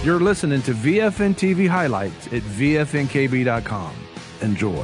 You're listening to VFN TV highlights at VFNKB.com. Enjoy.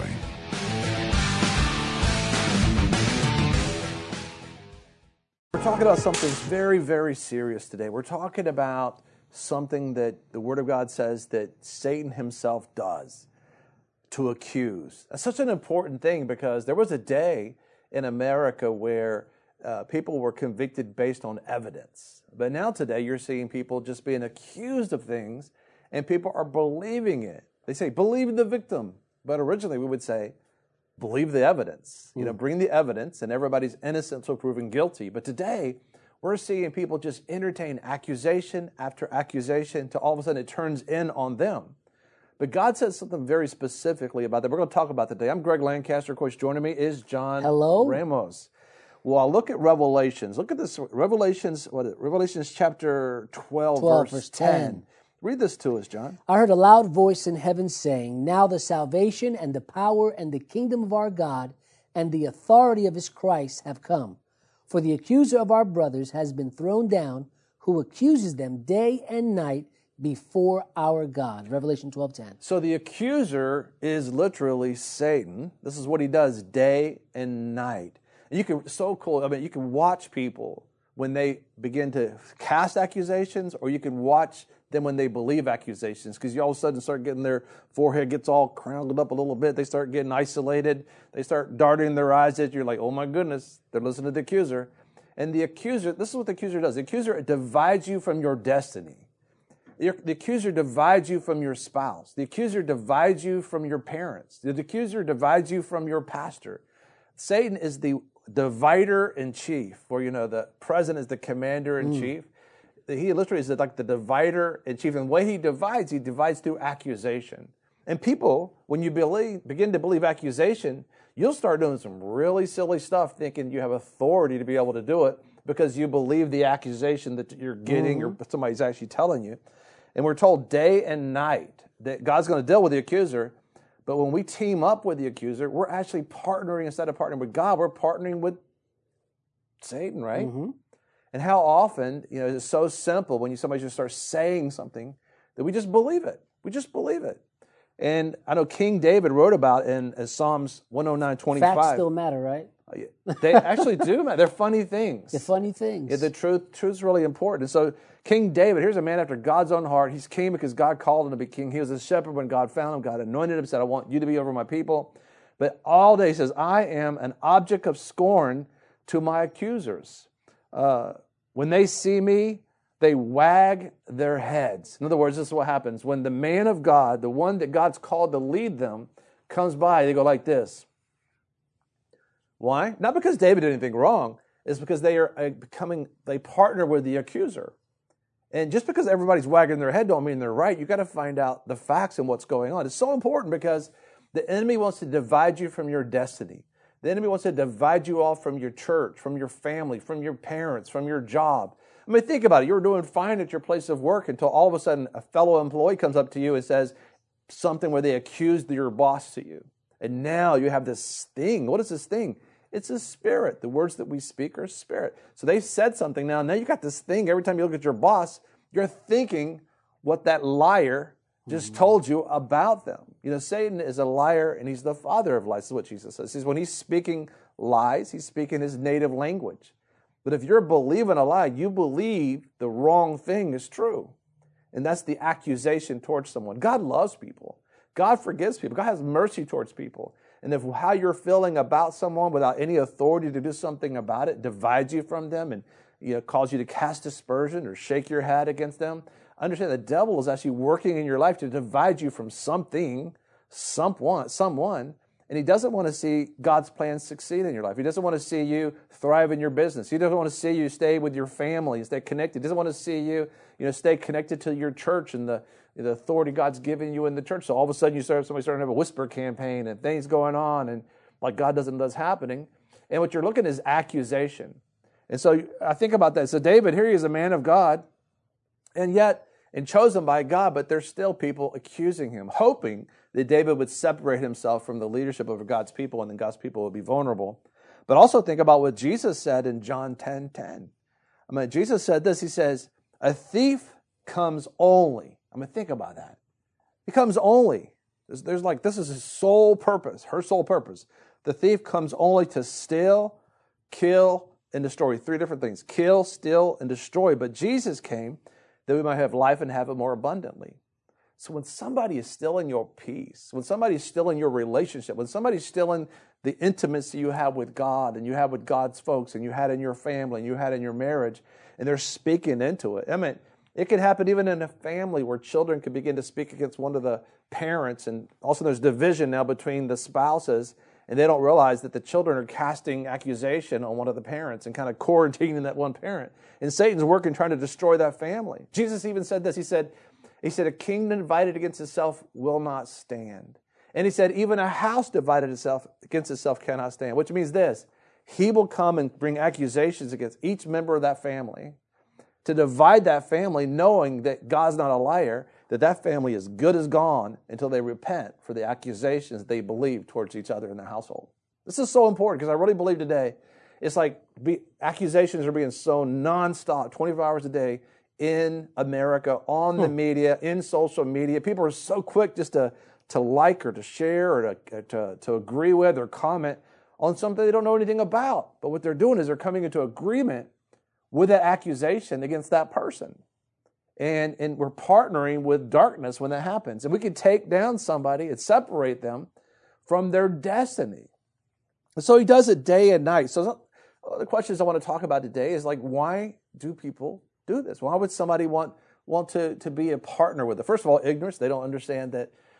We're talking about something very, very serious today. We're talking about something that the Word of God says that Satan himself does, to accuse. That's such an important thing because there was a day in America where people were convicted based on evidence. But now today you're seeing people just being accused of things and people are believing it. They say, believe the victim. But originally we would say, believe the evidence. Bring the evidence and everybody's innocent until proven guilty. But today we're seeing people just entertain accusation after accusation until all of a sudden it turns in on them. But God says something very specifically about that. We're going to talk about today. I'm Greg Lancaster. Of course, joining me is John Ramos. Well, I'll look at Revelations. Look at this. Revelations chapter 12 verse 10. Read this to us, John. I heard a loud voice in heaven saying, now the salvation and the power and the kingdom of our God and the authority of his Christ have come. For the accuser of our brothers has been thrown down, who accuses them day and night before our God. Revelation 12:10. So the accuser is literally Satan. This is what he does day and night. And you can watch people when they begin to cast accusations, or you can watch them when they believe accusations, because you all of a sudden start getting their forehead gets all crowned up a little bit. They start getting isolated. They start darting their eyes at you. You're like, oh my goodness, they're listening to the accuser. And the accuser, this is what the accuser does. The accuser divides you from your destiny. The accuser divides you from your spouse. The accuser divides you from your parents. The accuser divides you from your pastor. Satan is the divider in chief, or the president is the commander in chief. He literally is like the divider in chief. And the way he divides through accusation. And people, when you begin to believe accusation, you'll start doing some really silly stuff thinking you have authority to be able to do it because you believe the accusation that you're getting or somebody's actually telling you. And we're told day and night that God's going to deal with the accuser. But when we team up with the accuser, we're actually partnering. Instead of partnering with God, we're partnering with Satan, right? Mm-hmm. And how often, it's so simple when somebody just starts saying something that we just believe it. We just believe it. And I know King David wrote about in Psalms 109:25. Facts still matter, right? They actually do matter. They're funny things. They're funny things. Yeah, the truth's really important. And so King David, here's a man after God's own heart. He's king because God called him to be king. He was a shepherd when God found him. God anointed him, said, I want you to be over my people. But all day he says, I am an object of scorn to my accusers. When they see me, they wag their heads. In other words, this is what happens. When the man of God, the one that God's called to lead them, comes by, they go like this. Why? Not because David did anything wrong. It's because they partner with the accuser. And just because everybody's wagging their head don't mean they're right. You've got to find out the facts and what's going on. It's so important because the enemy wants to divide you from your destiny. The enemy wants to divide you off from your church, from your family, from your parents, from your job. I mean, think about it. You're doing fine at your place of work until all of a sudden a fellow employee comes up to you and says something where they accused your boss to you. And now you have this sting. What is this thing? It's a spirit. The words that we speak are spirit. So they said something now. Now you got this thing. Every time you look at your boss, you're thinking what that liar just told you about them. Satan is a liar and he's the father of lies. This is what Jesus says. He says when he's speaking lies, he's speaking his native language. But if you're believing a lie, you believe the wrong thing is true. And that's the accusation towards someone. God loves people. God forgives people. God has mercy towards people. And if how you're feeling about someone without any authority to do something about it divides you from them and cause you to cast aspersion or shake your head against them, understand the devil is actually working in your life to divide you from something, someone, and he doesn't want to see God's plans succeed in your life. He doesn't want to see you thrive in your business. He doesn't want to see you stay with your family and stay connected. He doesn't want to see you, stay connected to your church and the authority God's given you in the church. So all of a sudden somebody starting to have a whisper campaign and things going on and like God doesn't know what's happening. And what you're looking at is accusation. And so I think about that. So David, here he is a man of God and chosen by God, but there's still people accusing him, hoping that David would separate himself from the leadership of God's people and then God's people would be vulnerable. But also think about what Jesus said in John 10:10. Jesus said this. He says, a thief comes only. I mean, think about that. He comes only. There's like, this is his sole purpose, her sole purpose. The thief comes only to steal, kill, and destroy. 3 different things. Kill, steal, and destroy. But Jesus came that we might have life and have it more abundantly. So when somebody is stealing your peace, when somebody is stealing your relationship, when somebody's stealing the intimacy you have with God and you have with God's folks and you had in your family and you had in your marriage, and they're speaking into it. I mean, it could happen even in a family where children could begin to speak against one of the parents, and also there's division now between the spouses, and they don't realize that the children are casting accusation on one of the parents and kind of quarantining that one parent. And Satan's working trying to destroy that family. Jesus even said this. He said, a kingdom divided against itself will not stand. And he said, even a house divided against itself cannot stand, which means this. He will come and bring accusations against each member of that family to divide that family, knowing that God's not a liar, that family is good as gone until they repent for the accusations they believe towards each other in the household. This is so important because I really believe today it's like accusations are being sown nonstop, 24 hours a day in America, on the media, in social media. People are so quick just to like or to share or to agree with or comment on something they don't know anything about. But what they're doing is they're coming into agreement with that accusation against that person. And we're partnering with darkness when that happens. And we can take down somebody and separate them from their destiny. And so he does it day and night. So the questions I want to talk about today is like, why do people do this? Why would somebody want to be a partner with it? First of all, ignorance. They don't understand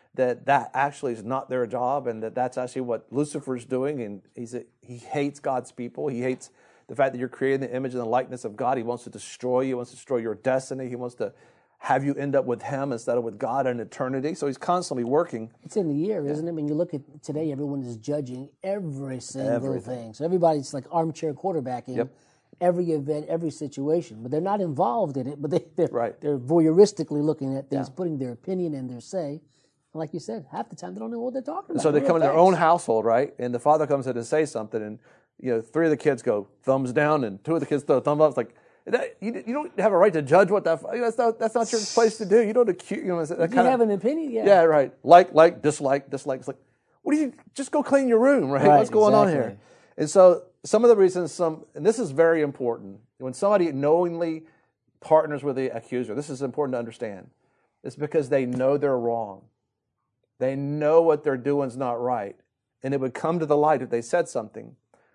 that actually is not their job, and that's actually what Lucifer's doing. And he hates God's people. He hates the fact that you're created in the image and the likeness of God. He wants to destroy you. He wants to destroy your destiny. He wants to have you end up with him instead of with God in eternity. So he's constantly working. It's in the air, isn't it? When you look at today, everyone is judging every single thing. So everybody's like armchair quarterbacking every event, every situation. But they're not involved in it, but they're voyeuristically looking at things, putting their opinion and their say. And like you said, half the time they don't know what they're talking about. So they come in their own household, right? And the father comes in and says something, and 3 of the kids go thumbs down, and 2 of the kids throw a thumb up. It's like, you don't have a right to judge what that's not your place to do. You don't accuse. You have an opinion, yeah, right. Like, dislike. It's like, what do you just go clean your room, right? What's going on here? And so some of the reasons, and this is very important, when somebody knowingly partners with the accuser, this is important to understand. It's because they know they're wrong. They know what they're doing is not right, and it would come to the light if they said something.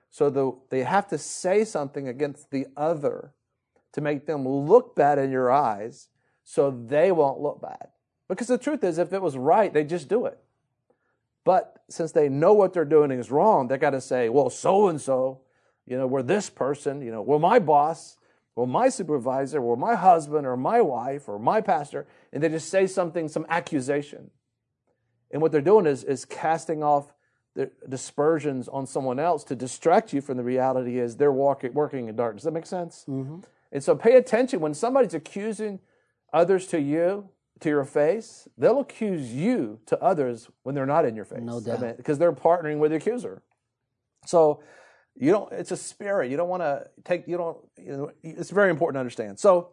So they have to say something against the other to make them look bad in your eyes so they won't look bad. Because the truth is, if it was right, they'd just do it. But since they know what they're doing is wrong, they got to say, well, so-and-so, we're this person, we're my boss, we're my supervisor, we're my husband or my wife or my pastor, and they just say something, some accusation. And what they're doing is casting off the dispersions on someone else to distract you from the reality is they're working in darkness. Does that make sense? Mm-hmm. And so pay attention. When somebody's accusing others to your face, they'll accuse you to others when they're not in your face. No doubt. Because they're partnering with the accuser. So it's a spirit. You don't want to it's very important to understand. So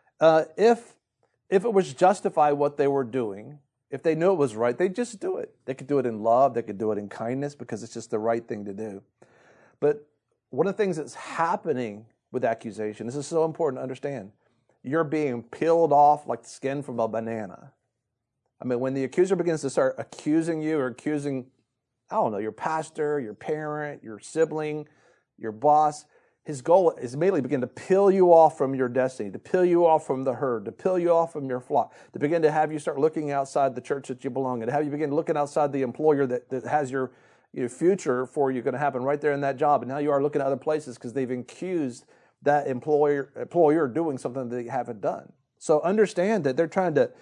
if it was justified what they were doing, if they knew it was right, they'd just do it. They could do it in love. They could do it in kindness because it's just the right thing to do. But one of the things that's happening with accusation, this is so important to understand, you're being peeled off like the skin from a banana. I mean, when the accuser begins to start accusing you or accusing, your pastor, your parent, your sibling, your boss, his goal is immediately begin to peel you off from your destiny, to peel you off from the herd, to peel you off from your flock, to begin to have you start looking outside the church that you belong in, to have you begin looking outside the employer that has your future for you going to happen right there in that job. And now you are looking at other places because they've accused that employer doing something that they haven't done. So understand that they're trying to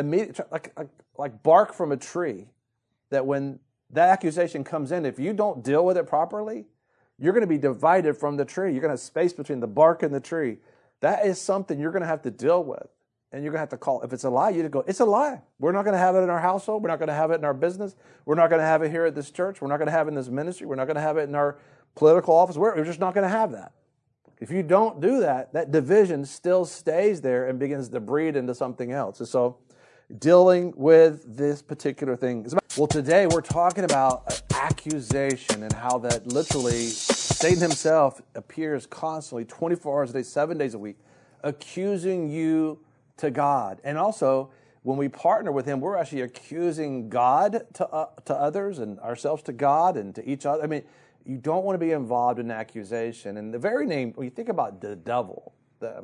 like bark from a tree, that when that accusation comes in, if you don't deal with it properly, you're going to be divided from the tree. You're going to have space between the bark and the tree. That is something you're going to have to deal with. And you're going to have to call. If it's a lie, you just go, it's a lie. We're not going to have it in our household. We're not going to have it in our business. We're not going to have it here at this church. We're not going to have it in this ministry. We're not going to have it in our political office. We're just not going to have that. If you don't do that, that division still stays there and begins to breed into something else. And so, dealing with this particular thing. Well, today we're talking about accusation and how that literally Satan himself appears constantly, 24 hours a day, 7 days a week, accusing you to God. And also, when we partner with him, we're actually accusing God to others and ourselves to God and to each other. I mean, you don't want to be involved in accusation. And the very name, when you think about the devil,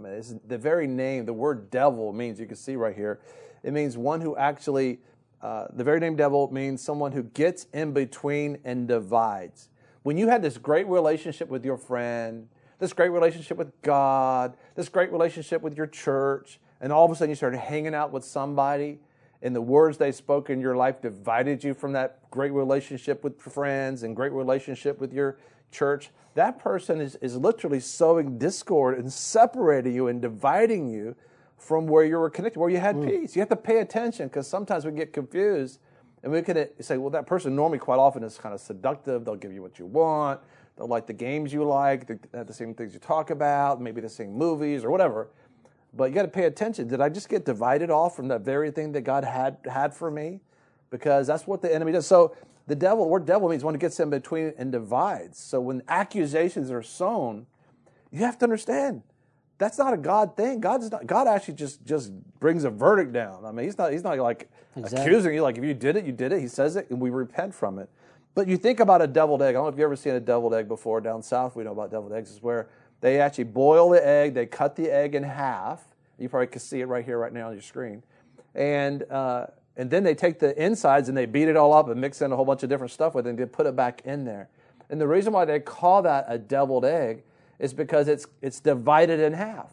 the very name, the word devil means, you can see right here, it means one who actually, the very name devil means someone who gets in between and divides. When you had this great relationship with your friend, this great relationship with God, this great relationship with your church, and all of a sudden you started hanging out with somebody, and the words they spoke in your life divided you from that great relationship with friends and great relationship with your church, that person is literally sowing discord and separating you and dividing you from where you were connected, where you had peace. You have to pay attention, because sometimes we get confused and we can say, well, that person normally quite often is kind of seductive. They'll give you what you want. They'll like the games you like. They have the same things you talk about, maybe the same movies or whatever. But you got to pay attention. Did I just get divided off from that very thing that God had for me? Because that's what the enemy does. So the word devil means one who gets in between and divides. So when accusations are sown, you have to understand that's not a God thing. God actually just brings a verdict down. I mean, he's not like accusing you. Like, if you did it, you did it. He says it, and we repent from it. But you think about a deviled egg. I don't know if you've ever seen a deviled egg before. Down south, we know about deviled eggs. It's where they actually boil the egg. They cut the egg in half. You probably can see it right here, right now on your screen. And then they take the insides and they beat it all up and mix in a whole bunch of different stuff with it and they put it back in there. And the reason why they call that a deviled egg is because it's divided in half.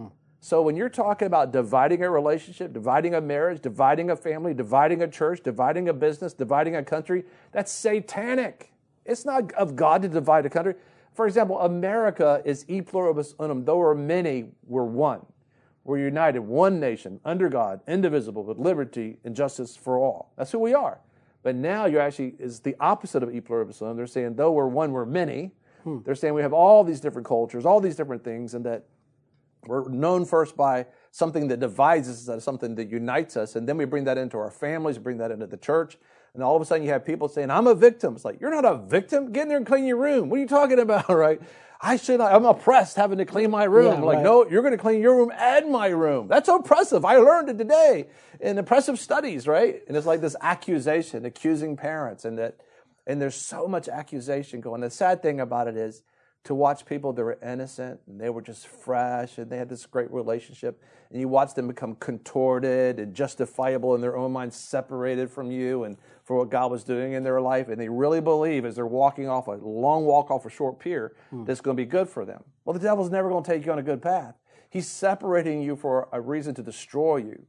So when you're talking about dividing a relationship, dividing a marriage, dividing a family, dividing a church, dividing a business, dividing a country, that's satanic. It's not of God to divide a country. For example, America is e pluribus unum. Though we're many, we're one. We're united, one nation, under God, indivisible, with liberty and justice for all. That's who we are. But now you're actually is the opposite of e pluribus unum. They're saying, though we're one, we're many. They're saying we have all these different cultures, all these different things, and that we're known first by something that divides us instead of something that unites us. And then we bring that into our families, bring that into the church. And all of a sudden you have people saying, I'm a victim. It's like, you're not a victim. Get in there and clean your room. What are you talking about, right? I'm oppressed having to clean my room. Yeah, right. No, you're going to clean your room and my room. That's oppressive. I learned it today in oppressive studies, right? And it's like this accusation, accusing parents, and there's so much accusation going. The sad thing about it is to watch people that were innocent and they were just fresh and they had this great relationship, and you watch them become contorted and justifiable in their own minds, separated from you and for what God was doing in their life, and they really believe as they're walking off a long walk off a short pier that's going to be good for them. Well, the devil's never going to take you on a good path. He's separating you for a reason to destroy you.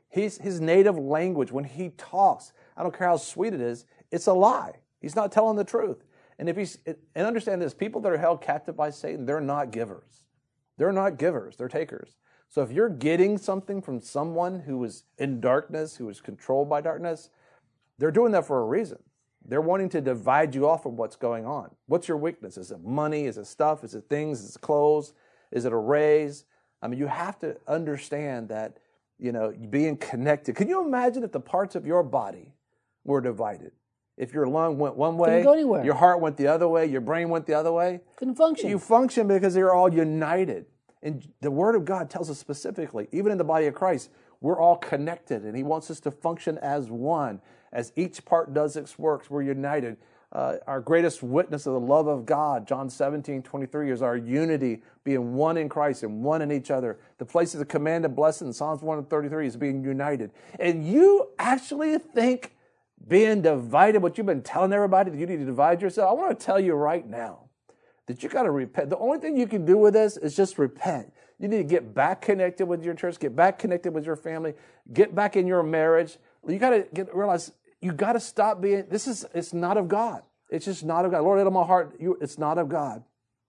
His native language, when he talks, I don't care how sweet it is, it's a lie. He's not telling the truth. And and understand this, people that are held captive by Satan, they're not givers. They're not givers, they're takers. So if you're getting something from someone who is in darkness, who is controlled by darkness, they're doing that for a reason. They're wanting to divide you off from what's going on. What's your weakness? Is it money? Is it stuff? Is it things? Is it clothes? Is it a raise? I mean, you have to understand that, being connected. Can you imagine if the parts of your body were divided? If your lung went one way, couldn't go anywhere. Your heart went the other way, your brain went the other way. Couldn't function. You function because they're all united. And the Word of God tells us specifically, even in the body of Christ, we're all connected, and He wants us to function as one. As each part does its works, we're united. Our greatest witness of the love of God, John 17:23, is our unity, being one in Christ and one in each other. The place of the command of blessing, Psalms 133, is being united. And you actually think being divided, what you've been telling everybody that you need to divide yourself, I want to tell you right now that you got to repent. The only thing you can do with this is just repent. You need to get back connected with your church, get back connected with your family, get back in your marriage. You got to realize you got to stop being, it's not of God. It's just not of God. Lord, in my heart, it's not of God.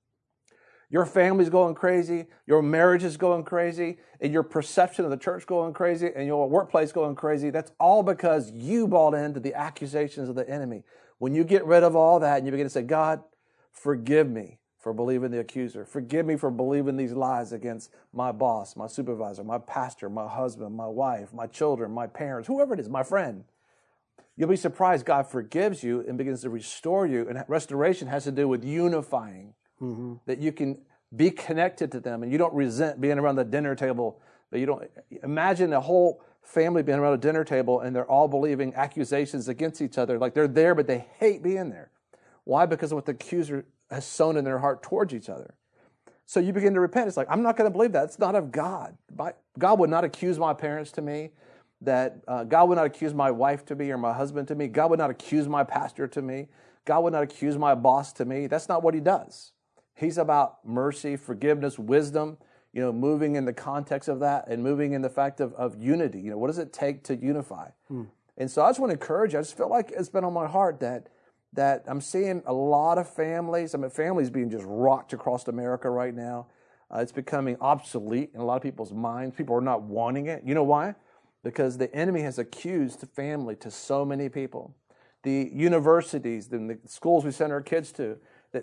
Your family's going crazy, your marriage is going crazy, and your perception of the church going crazy, and your workplace going crazy. That's all because you bought into the accusations of the enemy. When you get rid of all that and you begin to say, God, forgive me. for believing the accuser. Forgive me for believing these lies against my boss, my supervisor, my pastor, my husband, my wife, my children, my parents, whoever it is, my friend. You'll be surprised God forgives you and begins to restore you. And restoration has to do with unifying, that you can be connected to them and you don't resent being around the dinner table. But you don't imagine a whole family being around a dinner table and they're all believing accusations against each other. Like they're there, but they hate being there. Why? Because of what the accuser has sown in their heart towards each other. So you begin to repent. It's like, I'm not going to believe that. It's not of God. God would not accuse my parents to me. That God would not accuse my wife to me or my husband to me. God would not accuse my pastor to me. God would not accuse my boss to me. That's not what he does. He's about mercy, forgiveness, wisdom, moving in the context of that and moving in the fact of unity. What does it take to unify? And so I just want to encourage you. I just feel like it's been on my heart that I'm seeing a lot of families. Families being just rocked across America right now. It's becoming obsolete in a lot of people's minds. People are not wanting it. You know why? Because the enemy has accused family to so many people. The universities, the schools we send our kids to,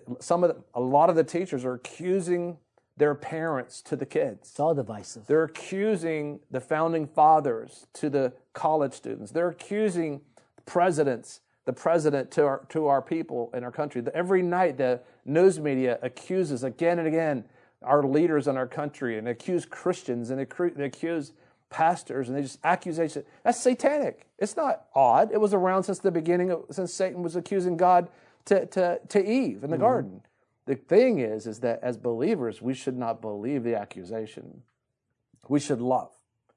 a lot of the teachers are accusing their parents to the kids. It's all divisive. They're accusing the founding fathers to the college students. They're accusing the president to our people in our country. Every night the news media accuses again and again our leaders in our country and accuse Christians and they accuse pastors, and they just accusation. That's satanic. It's not odd. It was around since the beginning, since Satan was accusing God to Eve in the garden. The thing is that as believers, we should not believe the accusation. We should love.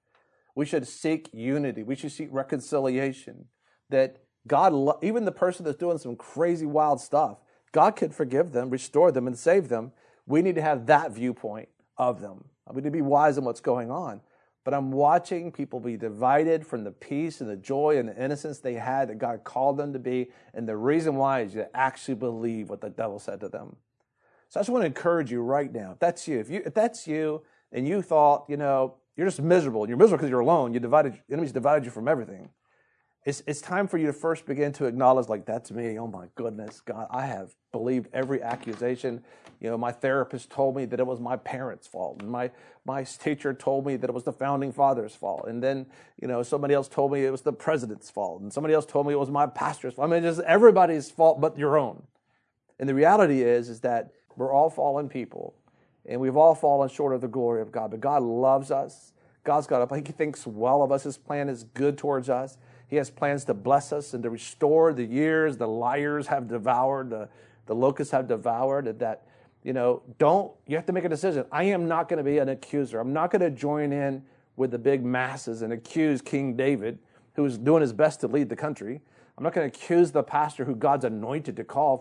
We should seek unity. We should seek reconciliation. That God, even the person that's doing some crazy, wild stuff, God could forgive them, restore them, and save them. We need to have that viewpoint of them. We need to be wise in what's going on. But I'm watching people be divided from the peace and the joy and the innocence they had that God called them to be. And the reason why is you actually believe what the devil said to them. So I just want to encourage you right now. If that's you and you thought, you're just miserable. You're miserable because you're alone. The enemy's divided you from everything. It's time for you to first begin to acknowledge, like, that's me. Oh my goodness, God, I have believed every accusation. My therapist told me that it was my parents' fault. And my teacher told me that it was the founding fathers' fault. And then, somebody else told me it was the president's fault. And somebody else told me it was my pastor's fault. Just everybody's fault but your own. And the reality is that we're all fallen people. And we've all fallen short of the glory of God. But God loves us. God's got a plan. He thinks well of us. His plan is good towards us. He has plans to bless us and to restore the years the liars have devoured, the locusts have devoured. And that, you have to make a decision. I am not going to be an accuser. I'm not going to join in with the big masses and accuse King David, who is doing his best to lead the country. I'm not going to accuse the pastor who God's anointed to call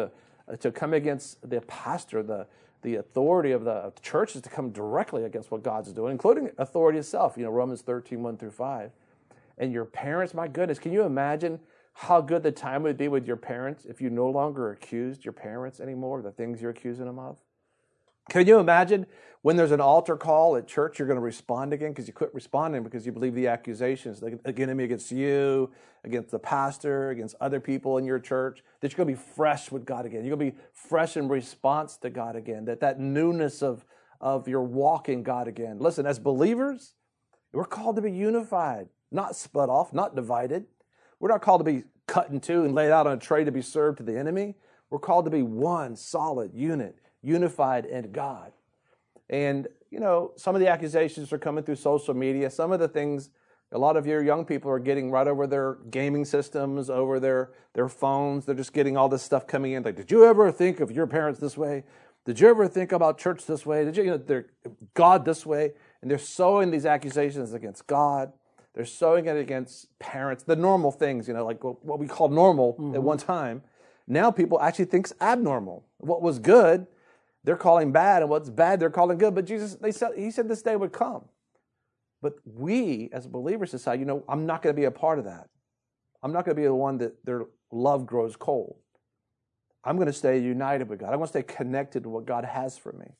to come against the pastor, the authority of the church is to come directly against what God's doing, including authority itself. Romans 13, 1-5. And your parents, my goodness, can you imagine how good the time would be with your parents if you no longer accused your parents anymore of the things you're accusing them of? Can you imagine when there's an altar call at church, you're going to respond again because you quit responding because you believe the accusations, the enemy against you, against the pastor, against other people in your church, that you're going to be fresh with God again. You're going to be fresh in response to God again, that newness of your walk in God again. Listen, as believers, we're called to be unified. Not split off, not divided. We're not called to be cut in two and laid out on a tray to be served to the enemy. We're called to be one solid unit, unified in God. And, some of the accusations are coming through social media. Some of the things a lot of your young people are getting right over their gaming systems, over their phones. They're just getting all this stuff coming in. Like, did you ever think of your parents this way? Did you ever think about church this way? Did you, God this way? And they're sowing these accusations against God. They're sowing it against parents, the normal things, like what we called normal at one time. Now people actually think abnormal. What was good, they're calling bad, and what's bad, they're calling good. But he said this day would come. But we, as believers, decide, I'm not going to be a part of that. I'm not going to be the one that their love grows cold. I'm going to stay united with God. I'm going to stay connected to what God has for me.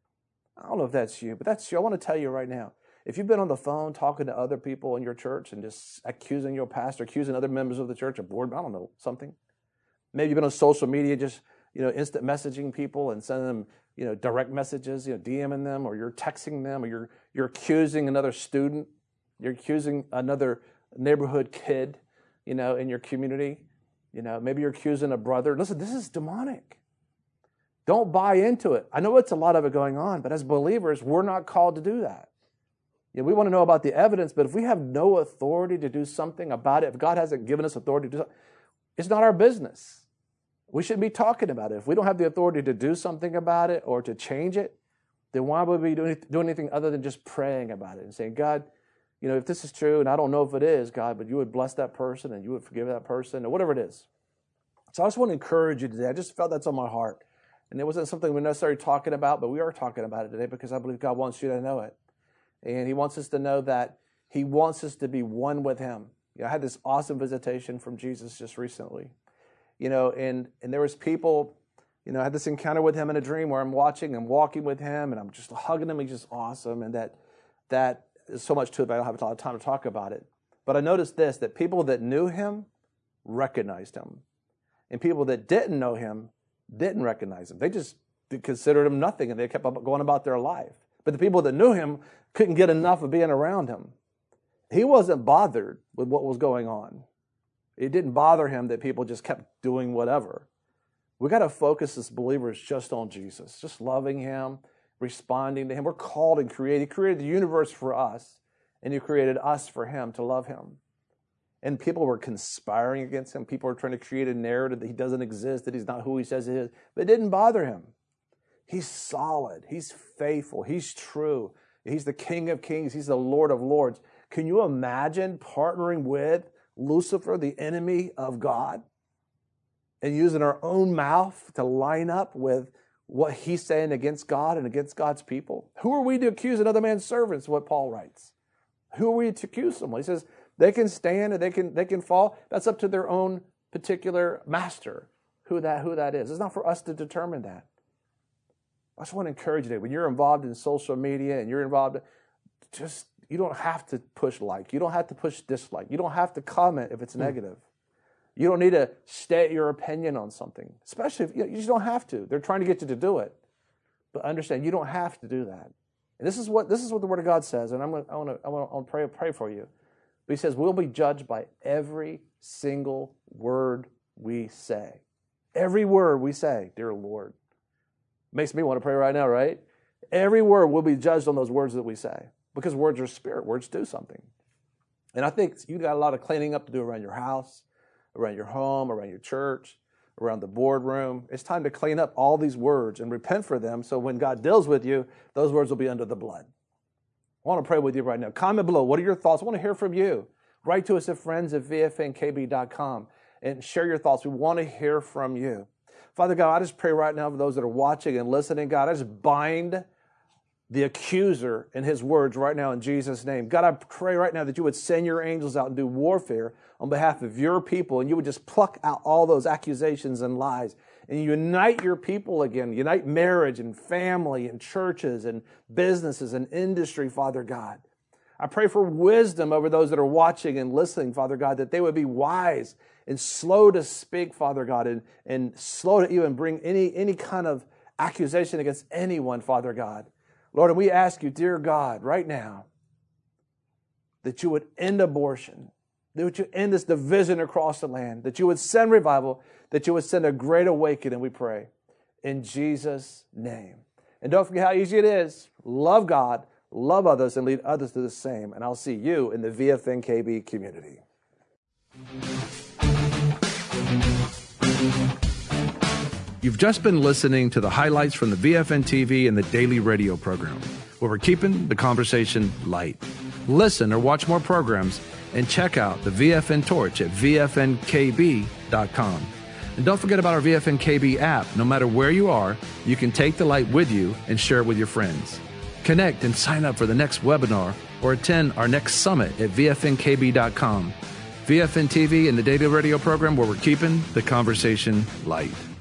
I don't know if that's you, but that's you. I want to tell you right now. If you've been on the phone talking to other people in your church and just accusing your pastor, accusing other members of the church, a board, I don't know, something. Maybe you've been on social media just instant messaging people and sending them, direct messages, DMing them, or you're texting them, or you're accusing another student, you're accusing another neighborhood kid, in your community. Maybe you're accusing a brother. Listen, this is demonic. Don't buy into it. I know it's a lot of it going on, but as believers, we're not called to do that. We want to know about the evidence, but if we have no authority to do something about it, if God hasn't given us authority to do something, it's not our business. We shouldn't be talking about it. If we don't have the authority to do something about it or to change it, then why would we doing anything other than just praying about it and saying, God, if this is true, and I don't know if it is, God, but you would bless that person and you would forgive that person or whatever it is. So I just want to encourage you today. I just felt that's on my heart. And it wasn't something we're necessarily talking about, but we are talking about it today because I believe God wants you to know it. And he wants us to know that he wants us to be one with him. I had this awesome visitation from Jesus just recently. And there was people, I had this encounter with him in a dream where I'm watching and walking with him and I'm just hugging him. He's just awesome. And that is so much to it, but I don't have a lot of time to talk about it. But I noticed this, that people that knew him recognized him. And people that didn't know him didn't recognize him. They just considered him nothing and they kept going about their life. But the people that knew him couldn't get enough of being around him. He wasn't bothered with what was going on. It didn't bother him that people just kept doing whatever. We got to focus as believers just on Jesus, just loving him, responding to him. We're called and created. He created the universe for us, and he created us for him to love him. And people were conspiring against him. People were trying to create a narrative that he doesn't exist, that he's not who he says he is. But it didn't bother him. He's solid. He's faithful. He's true. He's the King of Kings. He's the Lord of Lords. Can you imagine partnering with Lucifer, the enemy of God, and using our own mouth to line up with what he's saying against God and against God's people? Who are we to accuse another man's servants, what Paul writes? Who are we to accuse someone? He says they can stand and they can fall. That's up to their own particular master, who that is. It's not for us to determine that. I just want to encourage you today, when you're involved in social media and you're involved, you don't have to push like. You don't have to push dislike. You don't have to comment if it's negative. You don't need to state your opinion on something, especially if you just don't have to. They're trying to get you to do it. But understand, you don't have to do that. And this is what the Word of God says, and I want to pray for you. But he says, we'll be judged by every single word we say. Every word we say, dear Lord. Makes me want to pray right now, right? Every word will be judged on those words that we say. Because words are spirit. Words do something. And I think you got a lot of cleaning up to do around your house, around your home, around your church, around the boardroom. It's time to clean up all these words and repent for them, so when God deals with you, those words will be under the blood. I want to pray with you right now. Comment below. What are your thoughts? I want to hear from you. Write to us at friends@vfnkb.com and share your thoughts. We want to hear from you. Father God, I just pray right now for those that are watching and listening. God, I just bind the accuser in his words right now in Jesus' name. God, I pray right now that you would send your angels out and do warfare on behalf of your people, and you would just pluck out all those accusations and lies, and unite your people again, unite marriage and family and churches and businesses and industry, Father God. I pray for wisdom over those that are watching and listening, Father God, that they would be wise and slow to speak, Father God, and slow to even bring any kind of accusation against anyone, Father God. Lord, and we ask you, dear God, right now, that you would end abortion, that you end this division across the land, that you would send revival, that you would send a great awakening, we pray, in Jesus' name. And don't forget how easy it is. Love God, love others, and lead others to the same. And I'll see you in the VFNKB community. You've just been listening to the highlights from the VFN TV and the daily radio program, where we're keeping the conversation light. Listen or watch more programs and check out the VFN Torch at VFNKB.com. And don't forget about our VFNKB app. No matter where you are, you can take the light with you and share it with your friends. Connect and sign up for the next webinar or attend our next summit at VFNKB.com. VFN TV and the daily radio program, where we're keeping the conversation light.